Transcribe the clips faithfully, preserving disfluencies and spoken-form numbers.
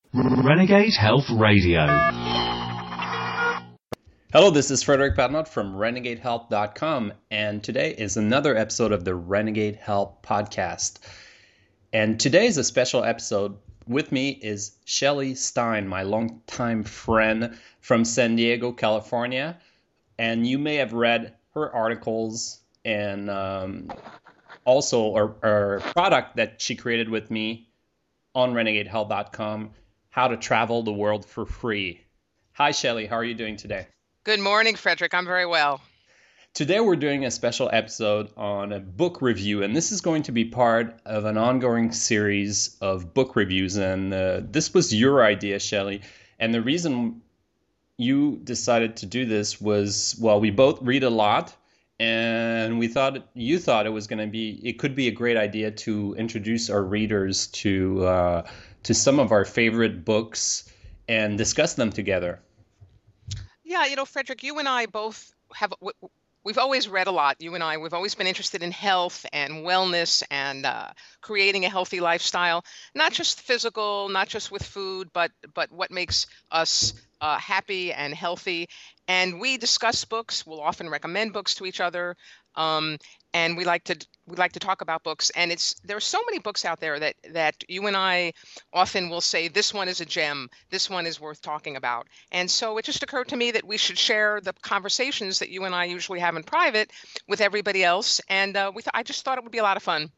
Renegade Health Radio. Hello, this is Frederick Patnott from renegade health dot com, and today is another episode of the Renegade Health Podcast. And today is a special episode. With me is Shelly Stein, my longtime friend from San Diego, California. And you may have read her articles and um, also a, a product that she created with me on renegade health dot com, How to Travel the World for Free. Hi, Shelly. How are you doing today? Good morning, Frederick. I'm very well. Today we're doing a special episode on a book review, and this is going to be part of an ongoing series of book reviews. And uh, this was your idea, Shelly. And the reason you decided to do this was, well, we both read a lot, and we thought you thought it was going to be, it could be a great idea to introduce our readers to uh, to some of our favorite books and discuss them together. Yeah, you know, Frederick, you and I both have, we've always read a lot. You and I, we've always been interested in health and wellness and uh, creating a healthy lifestyle, not just physical, not just with food, but but what makes us uh, happy and healthy. And we discuss books. We'll often recommend books to each other, um, and we like to we like to talk about books. And it's there are so many books out there that that you and I often will say, this one is a gem, this one is worth talking about. And so it just occurred to me that we should share the conversations that you and I usually have in private with everybody else. And uh, we th- I just thought it would be a lot of fun.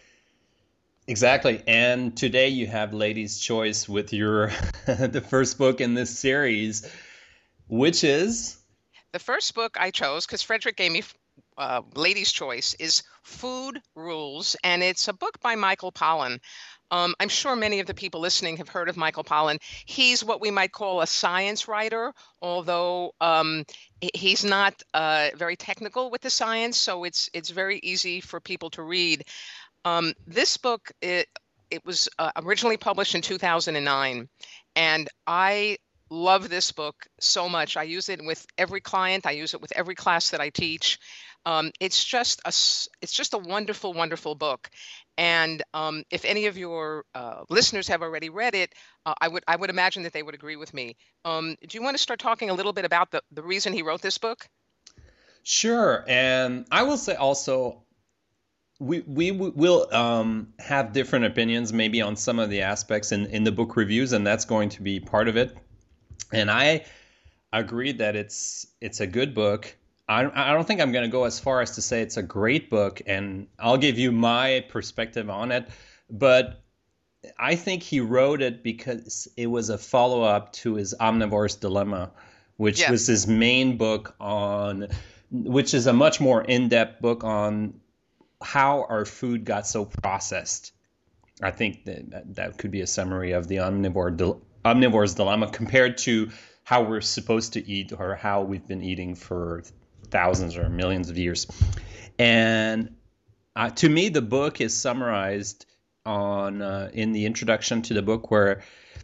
Exactly. And today you have Ladies' Choice with your the first book in this series, which is? The first book I chose, because Frederick gave me uh, Ladies' Choice, is Food Rules, and it's a book by Michael Pollan. Um, I'm sure many of the people listening have heard of Michael Pollan. He's what we might call a science writer, although um, he's not uh, very technical with the science, so it's it's very easy for people to read. Um, this book, it, it was uh, originally published in two thousand nine, and I love this book so much. I use it with every client. I use it with every class that I teach. Um, it's just a it's just a wonderful, wonderful book. And um, if any of your uh, listeners have already read it, uh, I would I would imagine that they would agree with me. Um, do you want to start talking a little bit about the, the reason he wrote this book? Sure. And I will say also, we we will um, have different opinions maybe on some of the aspects in, in the book reviews, and that's going to be part of it. And I agree that it's it's a good book. I, I don't think I'm going to go as far as to say it's a great book, and I'll give you my perspective on it. But I think he wrote it because it was a follow-up to his Omnivore's Dilemma, which Yes. was his main book on, which is a much more in-depth book on how our food got so processed. I think that that could be a summary of the Omnivore Omnivore's Dilemma compared to how we're supposed to eat or how we've been eating for thousands or millions of years. And uh, to me, the book is summarized on uh, in the introduction to the book, where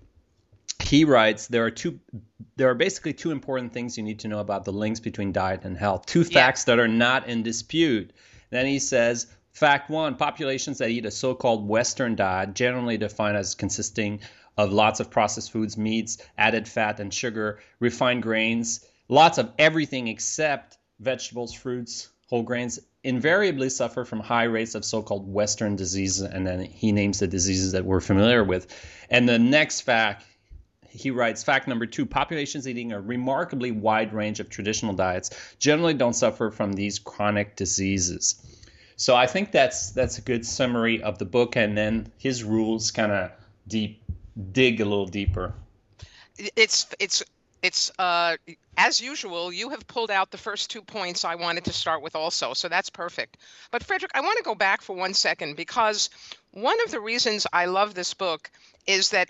he writes there are two there are basically two important things you need to know about the links between diet and health, two facts Yeah. that are not in dispute. Then he says, fact one, populations that eat a so-called Western diet, generally defined as consisting of lots of processed foods, meats, added fat and sugar, refined grains, lots of everything except vegetables, fruits, whole grains, invariably suffer from high rates of so-called Western diseases. And then he names the diseases that we're familiar with. And the next fact, he writes, fact number two, populations eating a remarkably wide range of traditional diets generally don't suffer from these chronic diseases. So I think that's that's a good summary of the book. And then his rules kind of deep dig a little deeper. It's it's it's uh, as usual. You have pulled out the first two points I wanted to start with also, so that's perfect. But Frederick, I want to go back for one second, because one of the reasons I love this book is that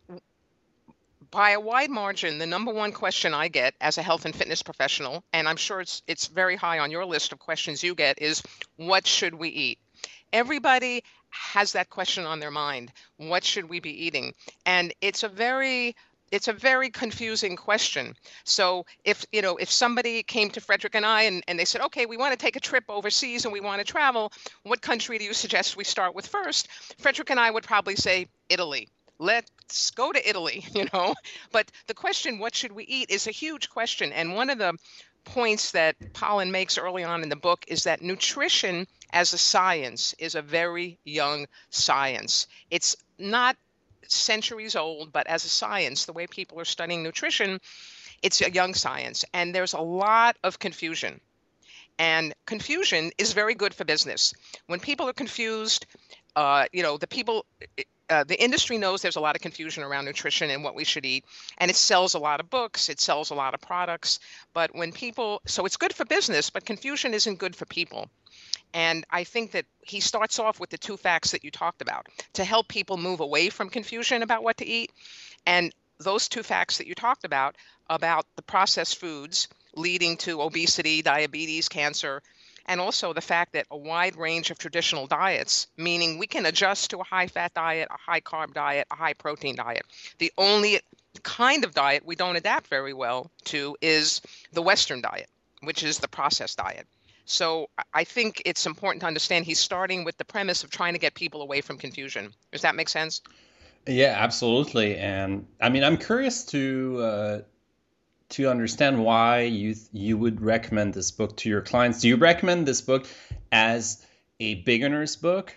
by a wide margin, the number one question I get as a health and fitness professional, and I'm sure it's it's very high on your list of questions you get, is what should we eat? Everybody has that question on their mind. What should we be eating? And it's a very it's a very confusing question. So if, you know, if somebody came to Frederick and I and, and they said, okay, we want to take a trip overseas and we want to travel, what country do you suggest we start with first? Frederick and I would probably say Italy. let's go to Italy, you know. But the question, what should we eat, is a huge question. And one of the points that Pollan makes early on in the book is that nutrition as a science is a very young science. It's not centuries old, but as a science, the way people are studying nutrition, it's a young science. And there's a lot of confusion. And confusion is very good for business. When people are confused, uh, you know, the people, uh, the industry knows there's a lot of confusion around nutrition and what we should eat. And it sells a lot of books, it sells a lot of products. But when people, so it's good for business, but confusion isn't good for people. And I think that he starts off with the two facts that you talked about to help people move away from confusion about what to eat. And those two facts that you talked about, about the processed foods leading to obesity, diabetes, cancer, and also the fact that a wide range of traditional diets, meaning we can adjust to a high-fat diet, a high-carb diet, a high-protein diet. The only kind of diet we don't adapt very well to is the Western diet, which is the processed diet. So I think it's important to understand he's starting with the premise of trying to get people away from confusion. Does that make sense? Yeah, absolutely. And I mean, I'm curious to uh, to understand why you you would recommend this book to your clients. Do you recommend this book as a beginner's book?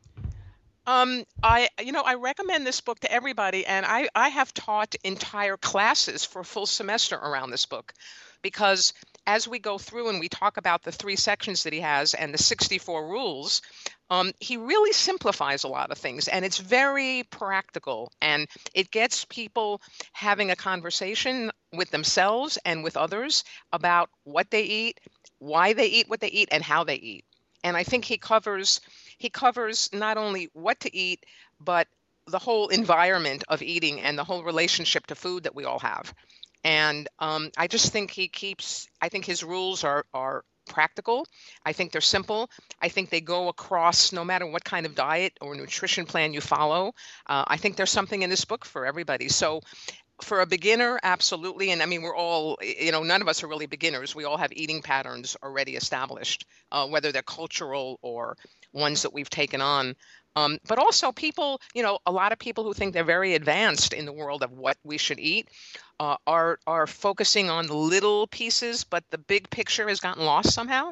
Um, I, you know, I recommend this book to everybody, and I, I have taught entire classes for a full semester around this book, because as we go through and we talk about the three sections that he has and the sixty-four rules, um, he really simplifies a lot of things, and it's very practical, and it gets people having a conversation with themselves and with others about what they eat, why they eat what they eat, and how they eat. And I think he covers he covers not only what to eat, but the whole environment of eating and the whole relationship to food that we all have. And um, I just think he keeps, I think his rules are, are practical. I think they're simple. I think they go across no matter what kind of diet or nutrition plan you follow. Uh, I think there's something in this book for everybody. So for a beginner, absolutely. And I mean, we're all, you know, none of us are really beginners. We all have eating patterns already established, uh, whether they're cultural or ones that we've taken on. Um, but also people, you know, a lot of people who think they're very advanced in the world of what we should eat uh, are are focusing on little pieces, but the big picture has gotten lost somehow.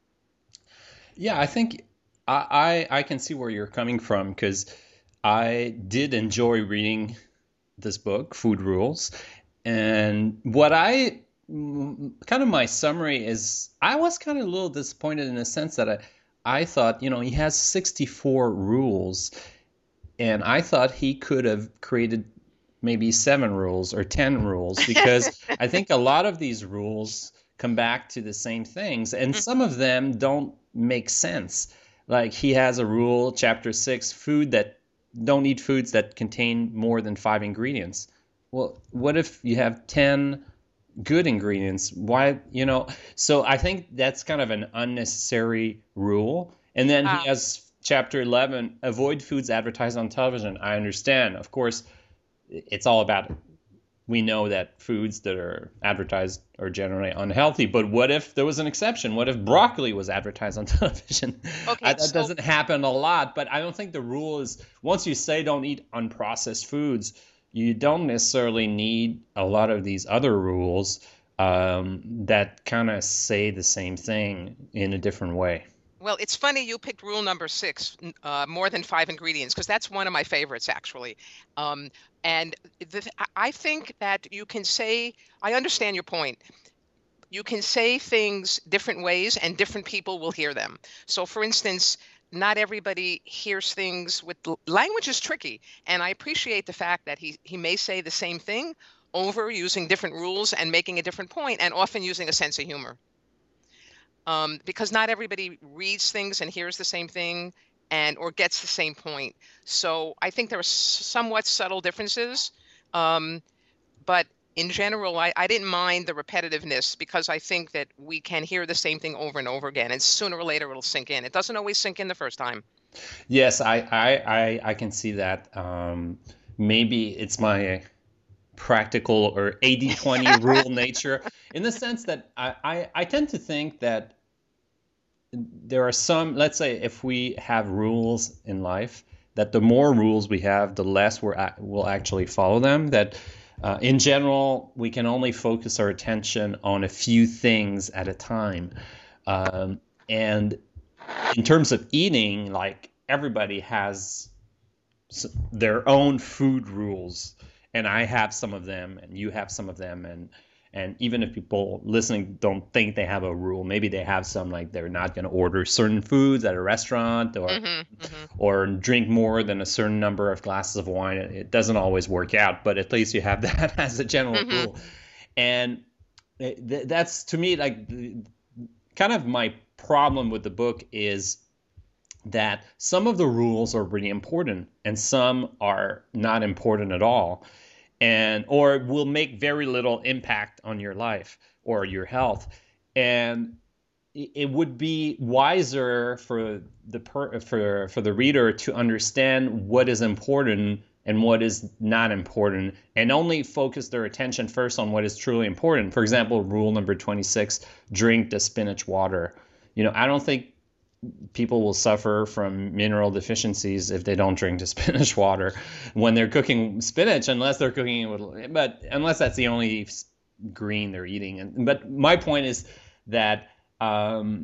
Yeah, I think I, I, I can see where you're coming from, because I did enjoy reading this book, Food Rules. And what I, kind of my summary is, I was kind of a little disappointed in the sense that I, I thought, you know, he has sixty-four rules, and I thought he could have created maybe seven rules or ten rules, because I think a lot of these rules come back to the same things, and some of them don't make sense. Like he has a rule, chapter six, food that don't eat foods that contain more than five ingredients. Well, what if you have ten good ingredients? Why, you know? So I think that's kind of an unnecessary rule. And then wow. He has chapter eleven, avoid foods advertised on television. I understand. Of course, it's all about, we know that foods that are advertised are generally unhealthy, but what if there was an exception? What if broccoli was advertised on television? Okay, I, that so, doesn't happen a lot, but I don't think the rule is, once you say don't eat unprocessed foods, you don't necessarily need a lot of these other rules um, that kind of say the same thing in a different way. Well, it's funny you picked rule number six, uh, more than five ingredients, because that's one of my favorites, actually. Um, and the, I think that you can say, I understand your point. You can say things different ways and different people will hear them. So, for instance, not everybody hears things with language is tricky. And I appreciate the fact that he, he may say the same thing over using different rules and making a different point, and often using a sense of humor. Um, because not everybody reads things and hears the same thing and or gets the same point. So I think there are somewhat subtle differences. Um, but in general, I, I didn't mind the repetitiveness, because I think that we can hear the same thing over and over again, and sooner or later it'll sink in. It doesn't always sink in the first time. Yes, I I, I, I can see that. Um, maybe it's my practical or eighty twenty rule nature, in the sense that I, I, I tend to think that there are some, let's say if we have rules in life that the more rules we have, the less we're a- we'll actually follow them. That uh, in general, we can only focus our attention on a few things at a time. Um, and in terms of eating, like everybody has their own food rules, and I have some of them, and you have some of them, and and even if people listening don't think they have a rule, maybe they have some, like they're not going to order certain foods at a restaurant, or Mm-hmm, mm-hmm. or drink more than a certain number of glasses of wine. It doesn't always work out, but at least you have that as a general Mm-hmm. rule. And th- that's, to me, like kind of my problem with the book is that some of the rules are really important and some are not important at all, and or will make very little impact on your life or your health. And it would be wiser for the per, for for the reader to understand what is important and what is not important, and only focus their attention first on what is truly important. For example, rule number twenty-six: drink the spinach water. You know, I don't think people will suffer from mineral deficiencies if they don't drink the spinach water when they're cooking spinach, unless they're cooking it with, but unless that's the only green they're eating. And but my point is that um,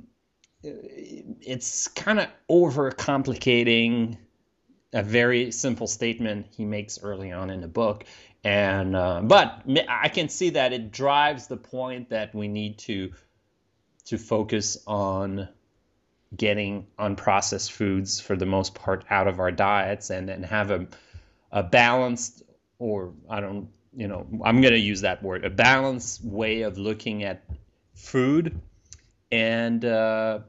it's kind of overcomplicating a very simple statement he makes early on in the book. And uh, but I can see that it drives the point that we need to to focus on getting unprocessed foods for the most part out of our diets, and, and have a a balanced, or I don't, you know, I'm going to use that word, a balanced way of looking at food, and uh,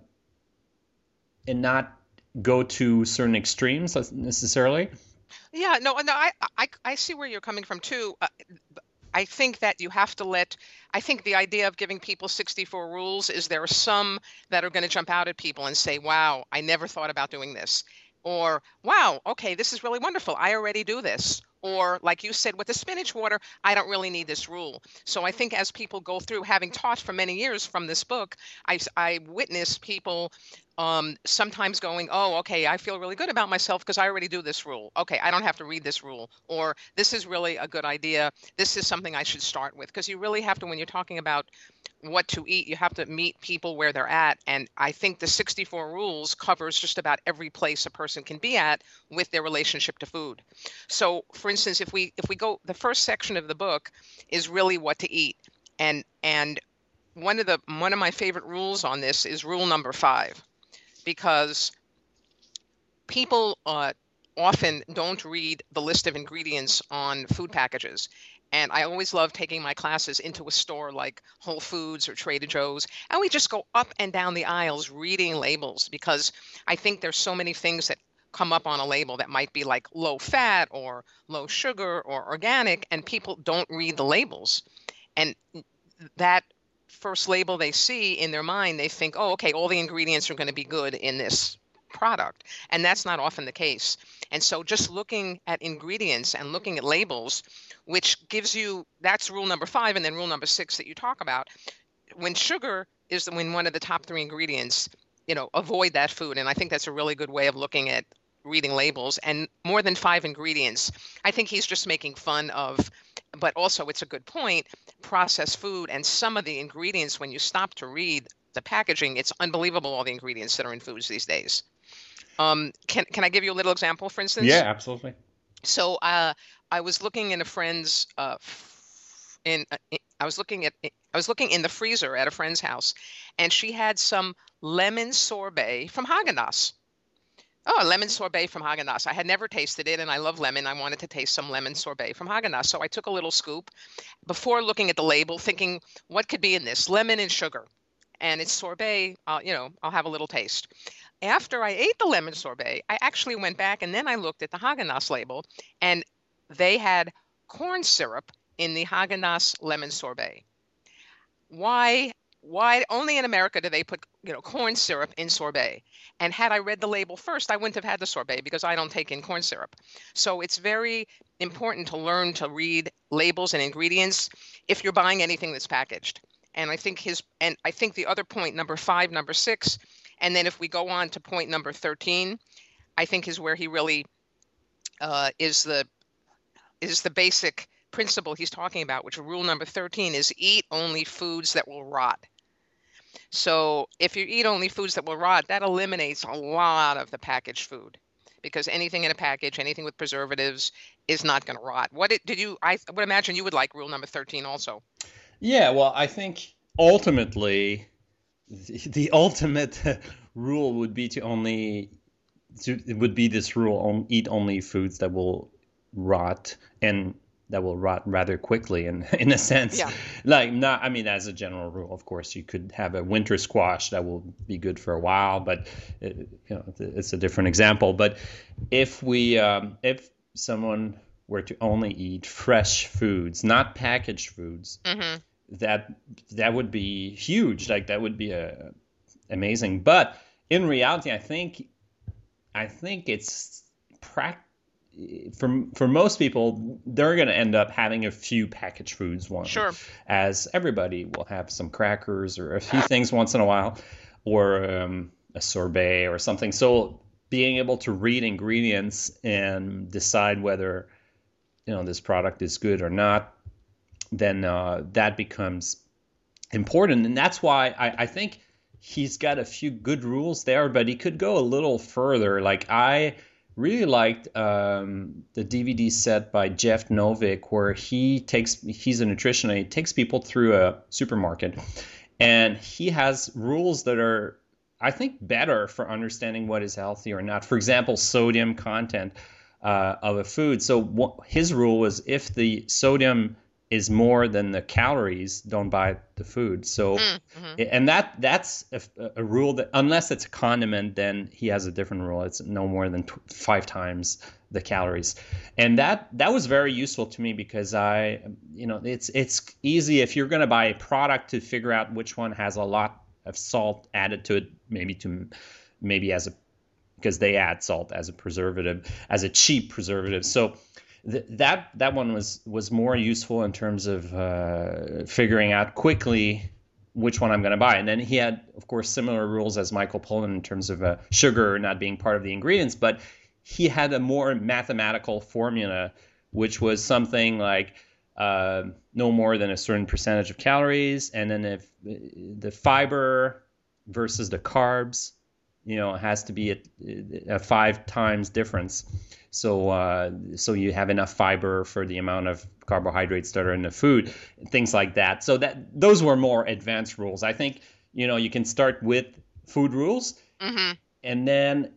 and not go to certain extremes necessarily. Yeah, no, no, I, I, I see where you're coming from too. Uh, I think that you have to let, I think the idea of giving people sixty-four rules is there are some that are going to jump out at people and say, wow, I never thought about doing this. Or, wow, okay, this is really wonderful. I already do this. Or, like you said, with the spinach water, I don't really need this rule. So I think as people go through, having taught for many years from this book, I, I witness people um, sometimes going, oh, okay, I feel really good about myself because I already do this rule. Okay, I don't have to read this rule. Or this is really a good idea. This is something I should start with. Because you really have to, when you're talking about what to eat, you have to meet people where they're at. And I think the sixty-four rules covers just about every place a person can be at with their relationship to food. So for instance, if we if we go, the first section of the book is really what to eat. And and one of the one of my favorite rules on this is rule number five, because people uh, often don't read the list of ingredients on food packages. And I always love taking my classes into a store like Whole Foods or Trader Joe's, and we just go up and down the aisles reading labels, because I think there's so many things that come up on a label that might be like low fat or low sugar or organic, and people don't read the labels. And that first label they see in their mind, they think, oh, okay, all the ingredients are going to be good in this product. And that's not often the case. And so just looking at ingredients and looking at labels, which gives you, that's rule number five. And then rule number six that you talk about, when sugar is the, when one of the top three ingredients, you know, avoid that food. And I think that's a really good way of looking at reading labels. And more than five ingredients, I think he's just making fun of, but also it's a good point, processed food. And some of the ingredients, when you stop to read the packaging, it's unbelievable all the ingredients that are in foods these days. Um, can can I give you a little example, for instance? Yeah, absolutely. So uh, I was looking in a friend's, uh, in uh, I was looking at I was looking in the freezer at a friend's house, and she had some lemon sorbet from Haagen-Dazs. Oh, a lemon sorbet from Haagen-Dazs. I had never tasted it, and I love lemon. I wanted to taste some lemon sorbet from Haagen-Dazs. So I took a little scoop before looking at the label, thinking, what could be in this? Lemon and sugar. And it's sorbet, uh, you know, I'll have a little taste. After I ate the lemon sorbet, I actually went back and then I looked at the Haagen-Dazs label, and they had corn syrup in the Haagen-Dazs lemon sorbet. Why? Why only in America do they put, you know, corn syrup in sorbet? And had I read the label first, I wouldn't have had the sorbet because I don't take in corn syrup. So it's very important to learn to read labels and ingredients if you're buying anything that's packaged. And I think his, and I think the other point, number five, number six, and then if we go on to point number thirteen, I think is where he really uh, is the is the basic principle he's talking about, which rule number thirteen is eat only foods that will rot. So if you eat only foods that will rot, that eliminates a lot of the packaged food, because anything in a package, anything with preservatives, is not going to rot. What did, did you? I would imagine you would like rule number thirteen also. Yeah, well, I think ultimately the, the ultimate rule would be to only to, it would be this rule: on, eat only foods that will rot, and that will rot rather quickly. In in a sense, Yeah. like not. I mean, as a general rule, of course, you could have a winter squash that will be good for a while, but it, you know, it's a different example. But if we, um, if someone were to only eat fresh foods, not packaged foods, Mm-hmm. that that would be huge. Like that would be a, amazing. But in reality, I think I think it's prac for for most people, they're going to end up having a few packaged foods once, Sure. as everybody will have some crackers or a few things once in a while, or um, a sorbet or something. So being able to read ingredients and decide whether you know this product is good or not, then uh, that becomes important. And that's why I, I think he's got a few good rules there, but he could go a little further. Like I really liked um, the D V D set by Jeff Novick, where he takes, he's a nutritionist, he takes people through a supermarket, and he has rules that are, I think, better for understanding what is healthy or not. For example, sodium content uh, of a food. So wh- his rule was if the sodium is more than the calories, don't buy the food. So, Mm-hmm. and that that's a, a rule that unless it's a condiment, then he has a different rule. It's no more than tw- five times the calories, and that that was very useful to me because I, you know, it's it's easy if you're going to buy a product to figure out which one has a lot of salt added to it, maybe to maybe as a because they add salt as a preservative, as a cheap preservative. So th- that that one was was more useful in terms of uh, figuring out quickly which one I'm going to buy. And then he had, of course, similar rules as Michael Pollan in terms of uh, sugar not being part of the ingredients, but he had a more mathematical formula, which was something like uh, no more than a certain percentage of calories, and then if the fiber versus the carbs, you know, it has to be a, a five times difference. So, uh, so you have enough fiber for the amount of carbohydrates that are in the food, things like that. So that those were more advanced rules. I think, you know, you can start with food rules, Mm-hmm. and then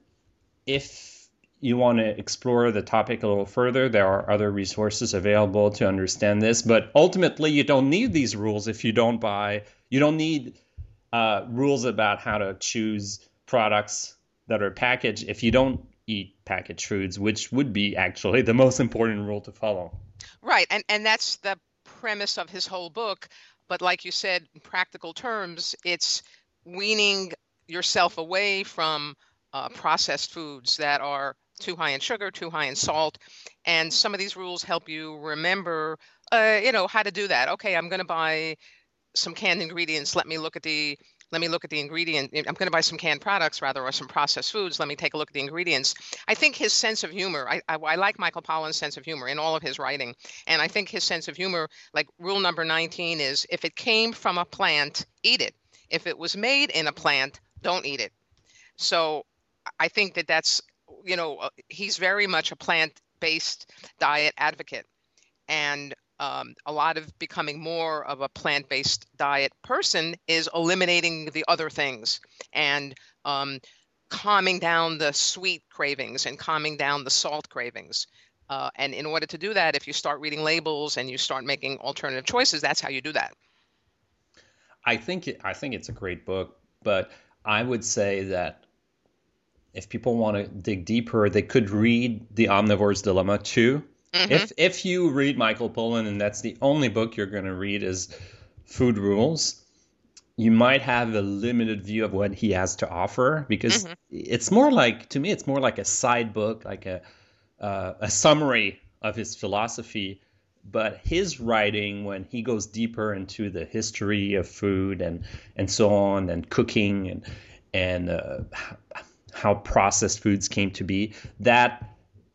if you want to explore the topic a little further, there are other resources available to understand this. But ultimately, you don't need these rules if you don't buy. You don't need uh, rules about how to choose products that are packaged if you don't eat packaged foods, which would be actually the most important rule to follow. Right. And and that's the premise of his whole book. But like you said, in practical terms, it's weaning yourself away from uh, processed foods that are too high in sugar, too high in salt. And some of these rules help you remember, uh, you know, how to do that. Okay, I'm going to buy some canned ingredients. Let me look at the let me look at the ingredient. I'm going to buy some canned products rather, or some processed foods. Let me take a look at the ingredients. I think his sense of humor, I, I, I like Michael Pollan's sense of humor in all of his writing. And I think his sense of humor, like rule number nineteen is if it came from a plant, eat it. If it was made in a plant, don't eat it. So I think that that's, you know, uh, he's very much a plant-based diet advocate. And um, a lot of becoming more of a plant-based diet person is eliminating the other things and um, calming down the sweet cravings and calming down the salt cravings. Uh, and in order to do that, if you start reading labels and you start making alternative choices, that's how you do that. I think it, I think it's a great book, but I would say that if people want to dig deeper, they could read The Omnivore's Dilemma too. Mm-hmm. If if you read Michael Pollan and that's the only book you're going to read is Food Rules, you might have a limited view of what he has to offer because Mm-hmm. it's more like, to me, it's more like a side book, like a uh, a summary of his philosophy. But his writing, when he goes deeper into the history of food and and so on, and cooking and and uh, how processed foods came to be, that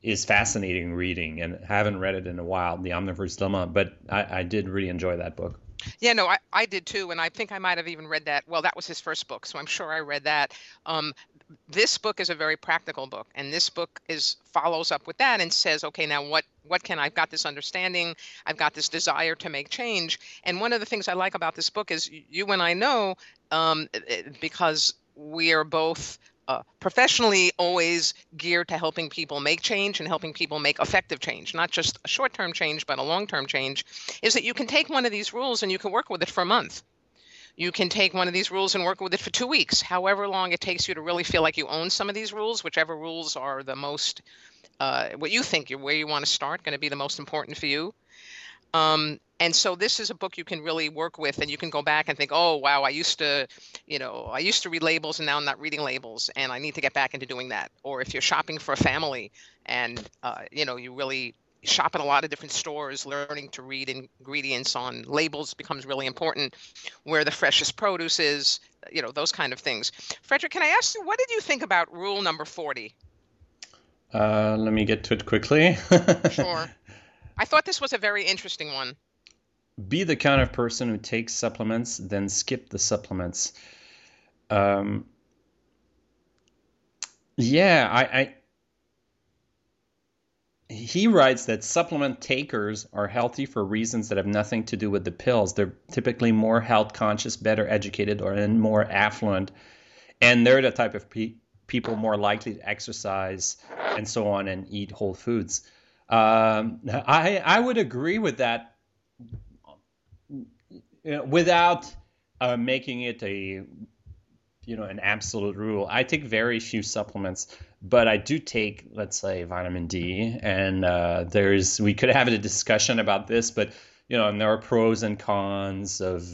is fascinating reading, and I haven't read it in a while, The Omnivore's Dilemma, but I, I did really enjoy that book. Yeah, no, I, I did too, and I think I might have even read that. Well, that was his first book, so I'm sure I read that. Um, this book is a very practical book, and this book is follows up with that and says, okay, now what what can I've got this understanding, I've got this desire to make change, and one of the things I like about this book is you and I know, um, because we are both uh, professionally always geared to helping people make change and helping people make effective change, not just a short-term change, but a long-term change, is that you can take one of these rules and you can work with it for a month. You can take one of these rules and work with it for two weeks, however long it takes you to really feel like you own some of these rules, whichever rules are the most, uh, what you think, where you want to start, going to be the most important for you. Um, and so this is a book you can really work with, and you can go back and think, oh, wow, I used to, you know, I used to read labels and now I'm not reading labels, and I need to get back into doing that. Or if you're shopping for a family and, uh, you know, you really shop at a lot of different stores, learning to read ingredients on labels becomes really important, where the freshest produce is, you know, those kind of things. Frederick, can I ask you, what did you think about rule number forty? Uh, let me get to it quickly. Sure. I thought this was a very interesting one. Be the kind of person who takes supplements, then skip the supplements. Um, yeah, I, I. He writes that supplement takers are healthy for reasons that have nothing to do with the pills. They're typically more health conscious, better educated, or and more affluent, and they're the type of pe- people more likely to exercise and so on and eat whole foods. Um, I I would agree with that. Without uh, making it a, you know, an absolute rule. I take very few supplements, but I do take, let's say, vitamin D. And uh, there's, we could have a discussion about this, but, you know, and there are pros and cons of,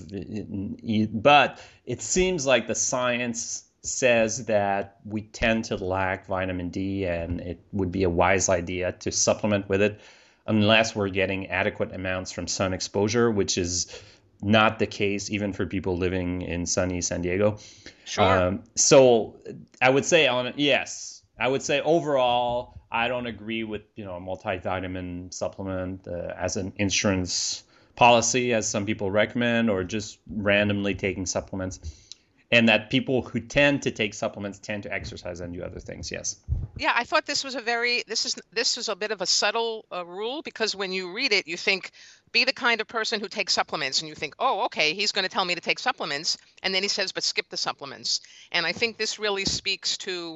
but it seems like the science says that we tend to lack vitamin D, and it would be a wise idea to supplement with it unless we're getting adequate amounts from sun exposure, which is not the case even for people living in sunny San Diego. Sure. Um, so I would say on yes, I would say overall, I don't agree with, you know, a multivitamin supplement uh, as an insurance policy, as some people recommend, or just randomly taking supplements. And that people who tend to take supplements tend to exercise and do other things. Yes. Yeah, I thought this was a very this is this is a bit of a subtle uh, rule, because when you read it, you think, be the kind of person who takes supplements, and you think, oh, okay, he's going to tell me to take supplements, and then he says, but skip the supplements. And I think this really speaks to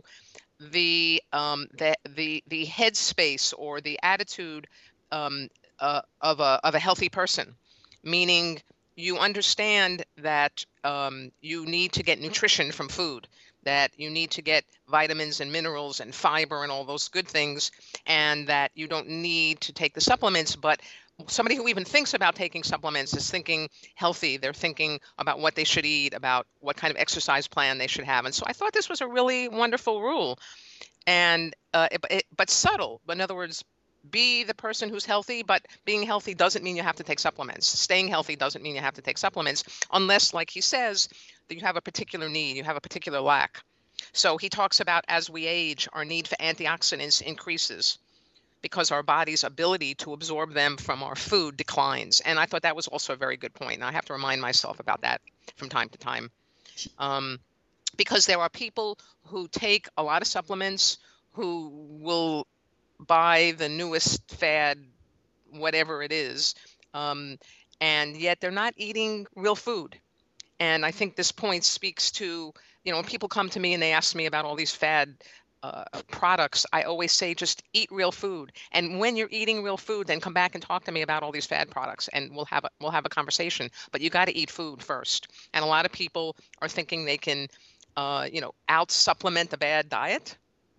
the um, the the the headspace or the attitude um, uh, of a of a healthy person, meaning you understand that um, you need to get nutrition from food, that you need to get vitamins and minerals and fiber and all those good things, and that you don't need to take the supplements. But somebody who even thinks about taking supplements is thinking healthy. They're thinking about what they should eat, about what kind of exercise plan they should have. And so I thought this was a really wonderful rule, and uh, it, it, but subtle. In other words, be the person who's healthy, but being healthy doesn't mean you have to take supplements. Staying healthy doesn't mean you have to take supplements, unless, like he says, that you have a particular need, you have a particular lack. So he talks about, as we age, our need for antioxidants increases because our body's ability to absorb them from our food declines. And I thought that was also a very good point. And I have to remind myself about that from time to time. Um, because there are people who take a lot of supplements who will buy the newest fad, whatever it is, um, and yet they're not eating real food. And I think this point speaks to, you know, when people come to me and they ask me about all these fad uh, products, I always say, just eat real food. And when you're eating real food, then come back and talk to me about all these fad products, and we'll have a, we'll have a conversation. But you got to eat food first. And a lot of people are thinking they can, uh, you know, out supplement a bad diet.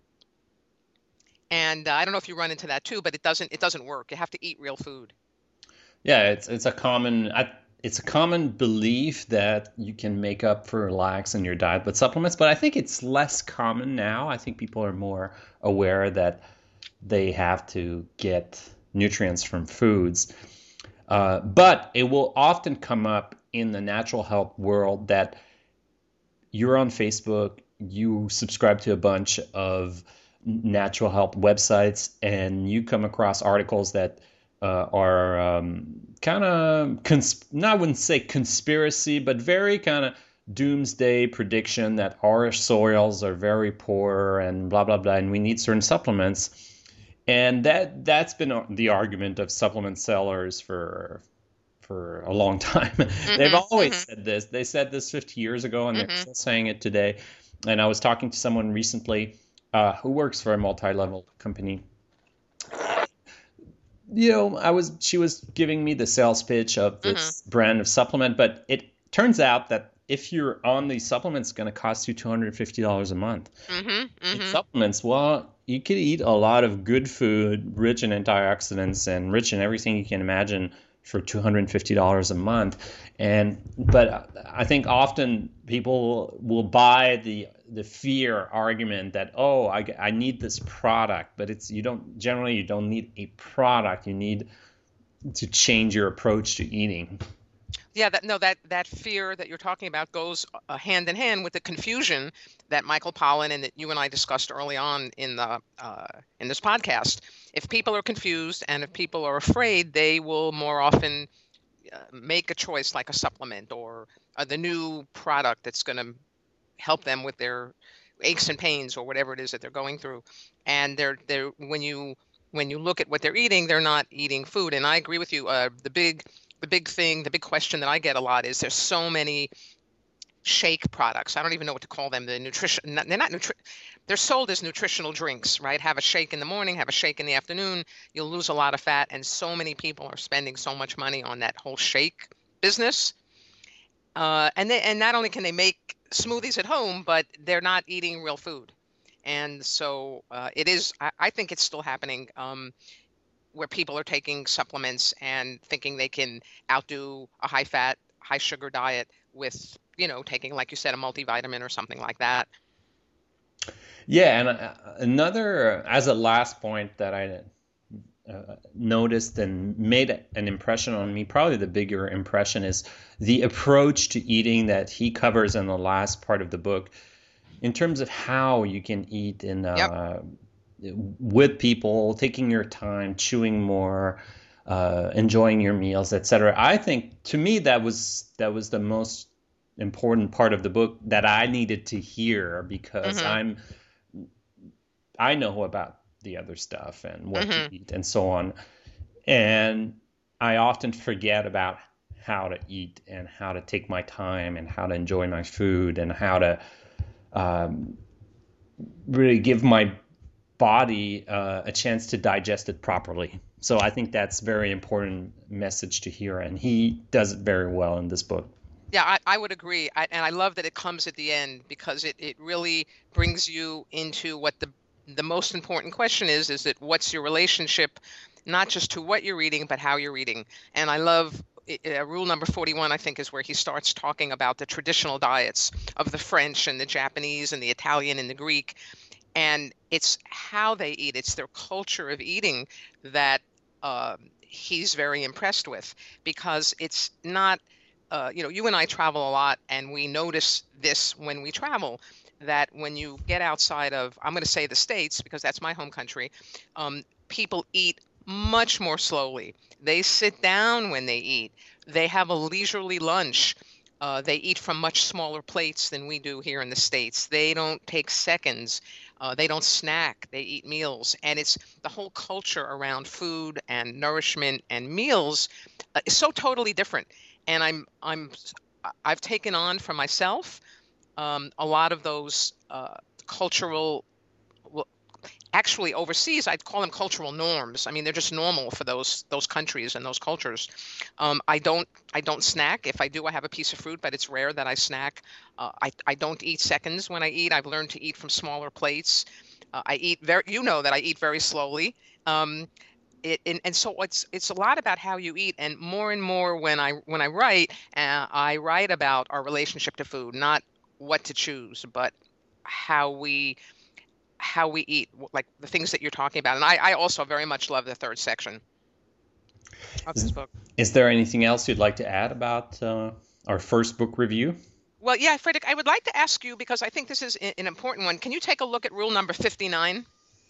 And uh, I don't know if you run into that too, but it doesn't it doesn't work. You have to eat real food. Yeah, it's it's a common it's a common belief that you can make up for lacks in your diet with supplements, but I think it's less common now. I think people are more aware that they have to get nutrients from foods. Uh, but it will often come up in the natural health world that you're on Facebook, you subscribe to a bunch of natural health websites, and you come across articles that uh, are um, kind of, cons- I wouldn't say conspiracy, but very kind of doomsday prediction that our soils are very poor and blah, blah, blah, and we need certain supplements. And that, that's been the argument of supplement sellers for for a long time. Mm-hmm, They've always mm-hmm. said this. They said this fifty years ago, and mm-hmm. they're still saying it today. And I was talking to someone recently uh, who works for a multi-level company. You know, I was she was giving me the sales pitch of this mm-hmm. brand of supplement, but it turns out that if you're on these supplements, it's going to cost you two hundred fifty dollars a month. Mm-hmm, mm-hmm. Supplements, well, you could eat a lot of good food, rich in antioxidants and rich in everything you can imagine, for two hundred fifty dollars a month. And but I think often people will buy the the fear argument that, oh, I, I need this product, but it's you don't generally you don't need a product. You need to change your approach to eating. Yeah, that no, that that fear that you're talking about goes uh, hand in hand with the confusion that Michael Pollan and that you and I discussed early on in the uh, in this podcast. If people are confused and if people are afraid, they will more often uh, make a choice like a supplement or uh, the new product that's going to help them with their aches and pains or whatever it is that they're going through. And they're they're when you when you look at what they're eating, they're not eating food. And I agree with you. Uh, the big The big thing, the big question that I get a lot is there's so many shake products. I don't even know what to call them. The nutrition, they're not nutri- They're sold as nutritional drinks, right? Have a shake in the morning, have a shake in the afternoon. You'll lose a lot of fat, and so many people are spending so much money on that whole shake business. Uh, and they, and not only can they make smoothies at home, but they're not eating real food. And so uh, it is. I, I think it's still happening. Um, where people are taking supplements and thinking they can outdo a high fat, high sugar diet with, you know, taking, like you said, a multivitamin or something like that. Yeah. And uh, another, as a last point that I uh, noticed and made an impression on me, probably the bigger impression, is the approach to eating that he covers in the last part of the book in terms of how you can eat in uh, yep. with people, taking your time, chewing more, uh, enjoying your meals, et cetera. I think, to me, that was that was the most important part of the book that I needed to hear, because mm-hmm. I'm I know about the other stuff and what mm-hmm. to eat and so on, and I often forget about how to eat and how to take my time and how to enjoy my food and how to um, really give my body uh, a chance to digest it properly. So I think that's very important message to hear, and he does it very well in this book. Yeah, I, I would agree. I, and I love that it comes at the end, because it, it really brings you into what the the most important question is, is that what's your relationship, not just to what you're eating, but how you're eating. And I love uh, rule number forty-one, I think, is where he starts talking about the traditional diets of the French and the Japanese and the Italian and the Greek. And it's how they eat. It's their culture of eating that uh, he's very impressed with, because it's not, uh, you know, you and I travel a lot, and we notice this when we travel, that when you get outside of, I'm going to say the States, because that's my home country, um, people eat much more slowly. They sit down when they eat. They have a leisurely lunch. Uh, they eat from much smaller plates than we do here in the States. They don't take seconds. Uh, they don't snack. They eat meals. And it's the whole culture around food and nourishment and meals uh, is so totally different. And I'm I'm I've taken on for myself um, a lot of those uh, cultural. Well, actually, overseas, I'd call them cultural norms. I mean, they're just normal for those those countries and those cultures. Um, I don't I don't snack. If I do, I have a piece of fruit, but it's rare that I snack. Uh, I I don't eat seconds when I eat. I've learned to eat from smaller plates. Uh, I eat very. You know that I eat very slowly. Um, it and, and so it's it's a lot about how you eat, and more and more when I when I write, uh, I write about our relationship to food, not what to choose, but how we. how we eat, like the things that you're talking about. And I, I also very much love the third section of this book. Is there anything else you'd like to add about uh, our first book review? Well, yeah, Frederick, I would like to ask you, because I think this is an important one. Can you take a look at rule number fifty-nine?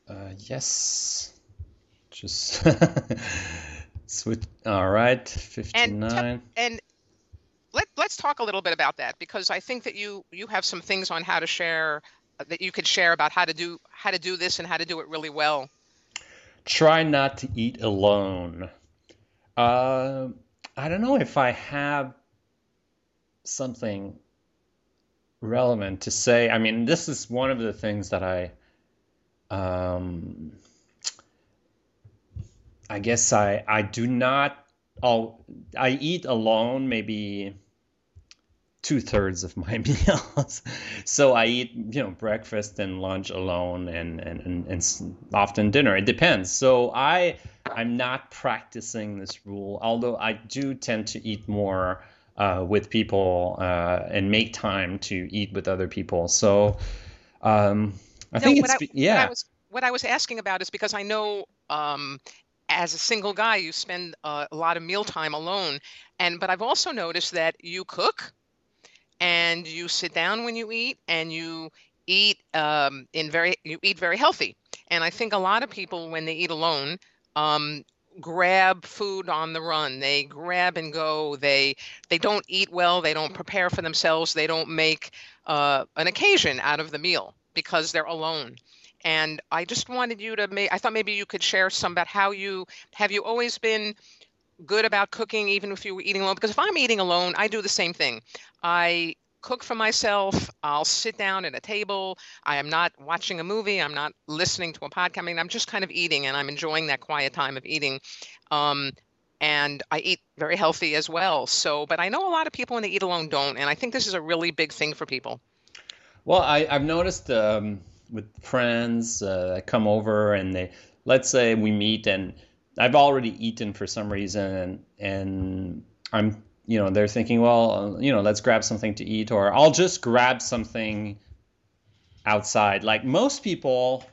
Uh, yes. Just switch. All right. And tell, fifty-nine. and let let's talk a little bit about that, because I think that you you have some things on how to share, uh, that you could share about how to do how to do this and how to do it really well. Try not to eat alone. Uh, I don't know if I have something relevant to say. I mean, this is one of the things that I, um, I guess I I do not. Oh, I eat alone maybe two thirds of my meals. So I eat, you know, breakfast and lunch alone, and, and, and, and s- often dinner. It depends. So I I'm not practicing this rule, although I do tend to eat more uh, with people uh, and make time to eat with other people. So um, I No, think what it's I what I yeah. was what I was asking about is because I know, um, as a single guy, you spend uh, a lot of mealtime alone, and but I've also noticed that you cook and you sit down when you eat, and you eat, um, in very you eat very healthy. And I think a lot of people, when they eat alone, um, grab food on the run. They grab and go. They they don't eat well. They don't prepare for themselves. They don't make uh, an occasion out of the meal because they're alone. And I just wanted you to make, I thought maybe you could share some about how you have you always been good about cooking, even if you were eating alone? Because if I'm eating alone, I do the same thing. I cook for myself. I'll sit down at a table. I am not watching a movie. I'm not listening to a podcast. I mean, I'm just kind of eating, and I'm enjoying that quiet time of eating. Um, and I eat very healthy as well. So, but I know a lot of people when they eat alone don't, and I think this is a really big thing for people. Well, I, I've noticed um, with friends uh, that come over and they, let's say we meet and I've already eaten for some reason and and I'm, you know, they're thinking, well, uh, you know, let's grab something to eat or I'll just grab something outside. Like most people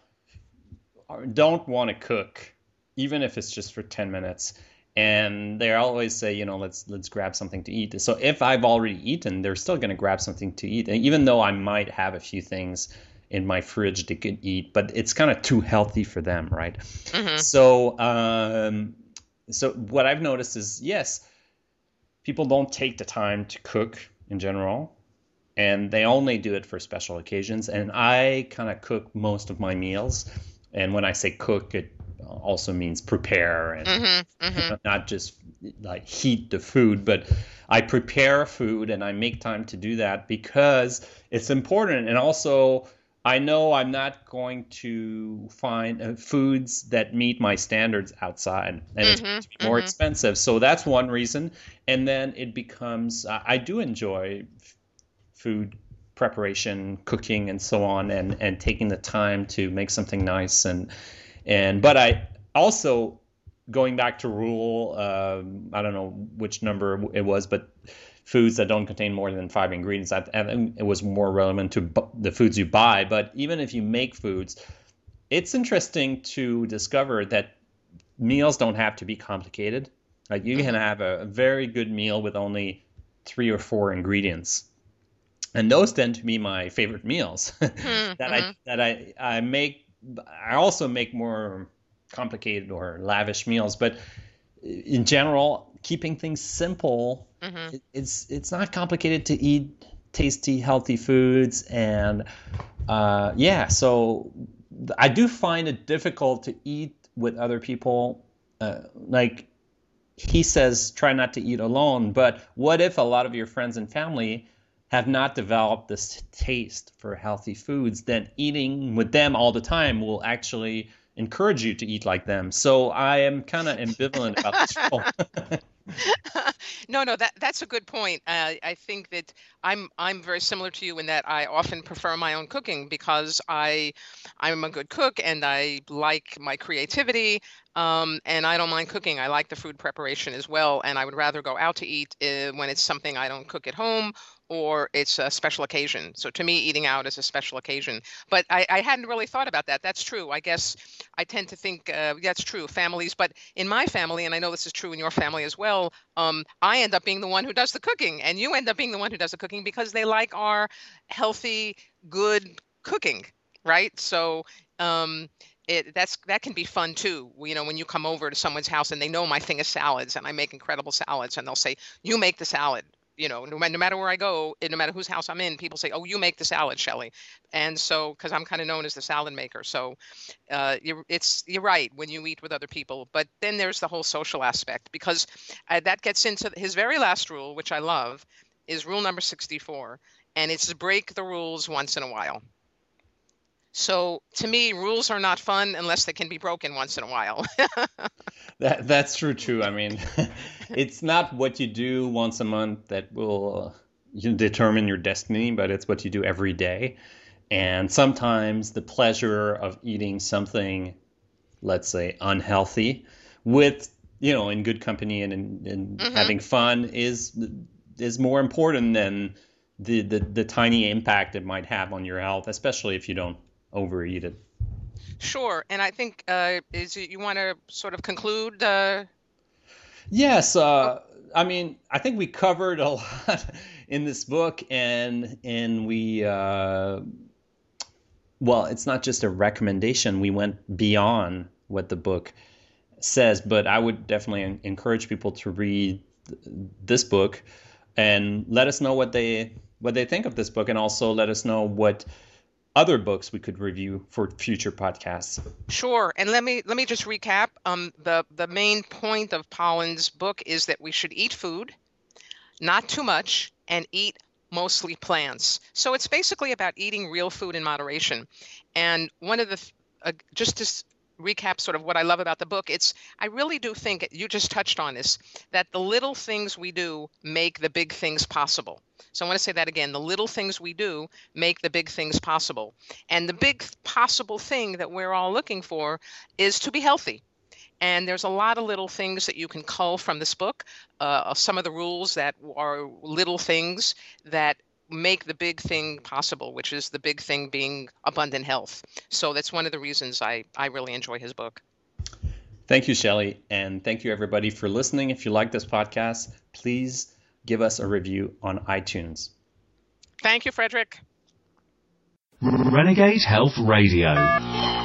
are- don't want to cook, even if it's just for ten minutes. And they always say, you know, let's let's grab something to eat. So if I've already eaten, they're still going to grab something to eat. And even though I might have a few things in my fridge they could eat, but it's kind of too healthy for them, right? Hmm. So um, so what I've noticed is, yes, people don't take the time to cook in general, and they only do it for special occasions. And I kind of cook most of my meals. And when I say cook, it also means prepare and Hmm. Hmm. not just like heat the food, but I prepare food and I make time to do that because it's important. And also, I know I'm not going to find uh, foods that meet my standards outside, and it's going Hmm. to be more Hmm. expensive. So that's one reason. And then it becomes, I I do enjoy food preparation, cooking, and so on, and and taking the time to make something nice. And and but I also going back to rule, um, I don't know which number it was, but foods that don't contain more than five ingredients. I, I think it was more relevant to bu- the foods you buy. But even if you make foods, it's interesting to discover that meals don't have to be complicated. Like you can Hmm. have a, a very good meal with only three or four ingredients, and those tend to be my favorite meals Hmm. that I Hmm. that I I make. I also make more complicated or lavish meals, but in general, keeping things simple, Hmm. it, it's it's not complicated to eat tasty, healthy foods, and uh, yeah, so I do find it difficult to eat with other people. Uh, like he says, try not to eat alone. But what if a lot of your friends and family have not developed this taste for healthy foods? Then eating with them all the time will actually encourage you to eat like them. So I am kind of ambivalent about this role. No, no, that that's a good point. Uh, I think that I'm I'm very similar to you in that I often prefer my own cooking because I I'm a good cook and I like my creativity. Um, and I don't mind cooking. I like the food preparation as well, and I would rather go out to eat uh, when it's something I don't cook at home or it's a special occasion. So to me, eating out is a special occasion. But I, I hadn't really thought about that. That's true. I guess I tend to think uh, that's true. Families, but in my family, and I know this is true in your family as well, um, I end up being the one who does the cooking, and you end up being the one who does the cooking because they like our healthy, good cooking, right? So um, it that's that can be fun too. You know, when you come over to someone's house and they know my thing is salads and I make incredible salads, and they'll say, "You make the salad." You know, no, no matter where I go, no matter whose house I'm in, people say, "Oh, you make the salad, Shelley," and so because I'm kind of known as the salad maker. So, uh, you're it's you're right when you eat with other people, but then there's the whole social aspect, because uh, that gets into his very last rule, which I love, is rule number sixty-four, and it's to break the rules once in a while. So to me, rules are not fun unless they can be broken once in a while. That that's true too. I mean, it's not what you do once a month that will uh, you know, determine your destiny, but it's what you do every day. And sometimes the pleasure of eating something, let's say, unhealthy, with you know, in good company and, and, and mm-hmm. having fun is is more important than the, the the tiny impact it might have on your health, especially if you don't overeat it. Sure. And I think, uh, is it, you want to sort of conclude? Uh... Yes. Uh, I mean, I think we covered a lot in this book, and and we, uh, well, it's not just a recommendation. We went beyond what the book says, but I would definitely encourage people to read this book and let us know what they what they think of this book, and also let us know what other books we could review for future podcasts. Sure. And let me let me just recap. Um, the, the main point of Pollan's book is that we should eat food, not too much, and eat mostly plants. So it's basically about eating real food in moderation. And one of the, uh, just to recap sort of what I love about the book, it's, I really do think, you just touched on this, that the little things we do make the big things possible. So I want to say that again. The little things we do make the big things possible. And the big possible thing that we're all looking for is to be healthy. And there's a lot of little things that you can cull from this book. Uh, some of the rules that are little things that make the big thing possible, which is the big thing being abundant health. So that's one of the reasons I, I really enjoy his book. Thank you, Shelley. And thank you, everybody, for listening. If you like this podcast, please give us a review on iTunes. Thank you, Frederick. Renegade Health Radio.